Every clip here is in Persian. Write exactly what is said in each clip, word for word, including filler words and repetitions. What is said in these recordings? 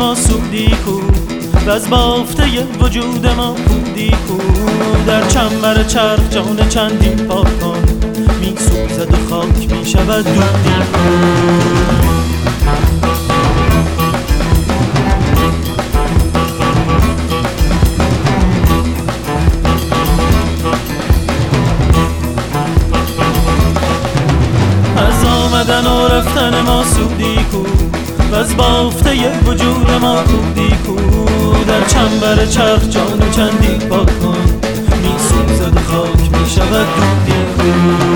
ما سودی کو و از بافته وجود ما بودی کو. در چنبر چرخ جان چندین پاک کن، می سوزد و خاک می شود دودی کو. از آمدن و رفتن ما سودی کو و از بافته وجود ما بودی کو. در چنبر چرخ جان چندی پاک کن، می سوزد و خاک می شود دودی کو.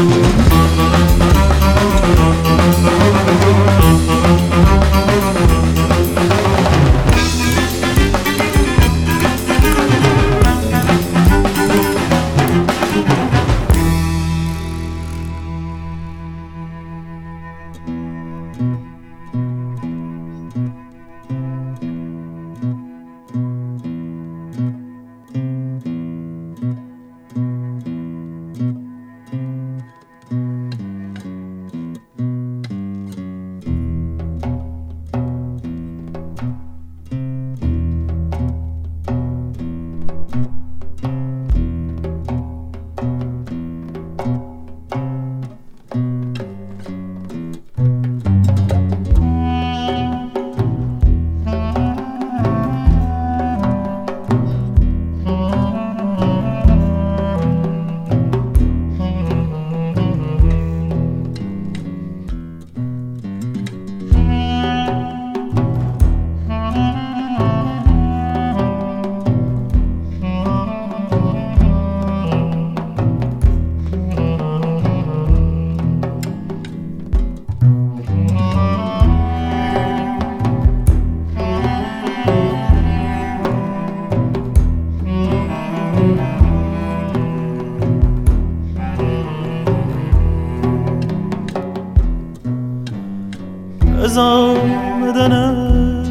از آمدنم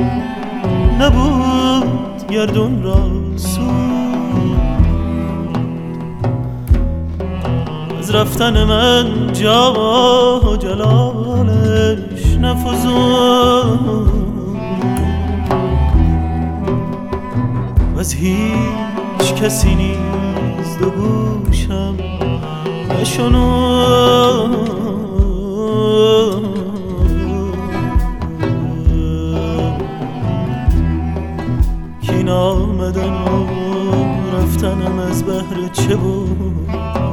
نبود گردون را سود، از رفتن من جاه و جلالش نفزود و از هیچ کسی نیز دو گوشم نشنود. این آمدن و رفتنم از بهر چه بود؟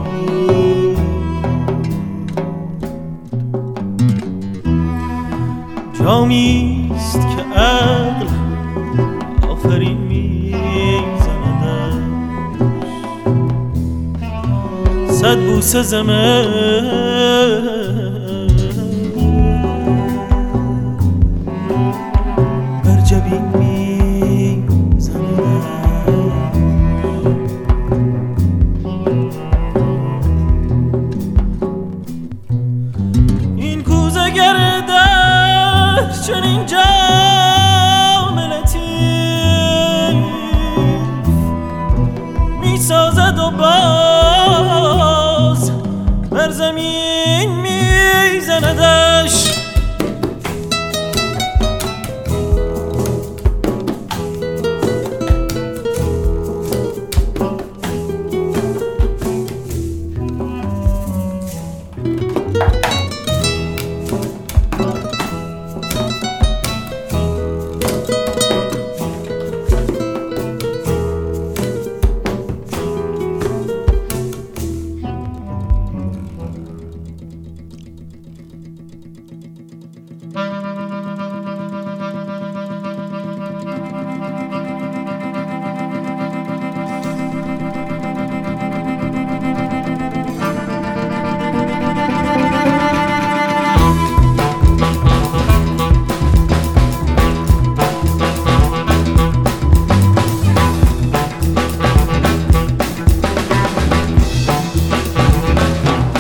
جامیست که عقل آفرین میزندش، صد بوسه زمه بر جبین می چنین جام لطیف می سازد و باز بر زمین می زندش.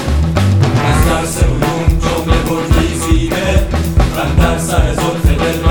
در سر زلف دل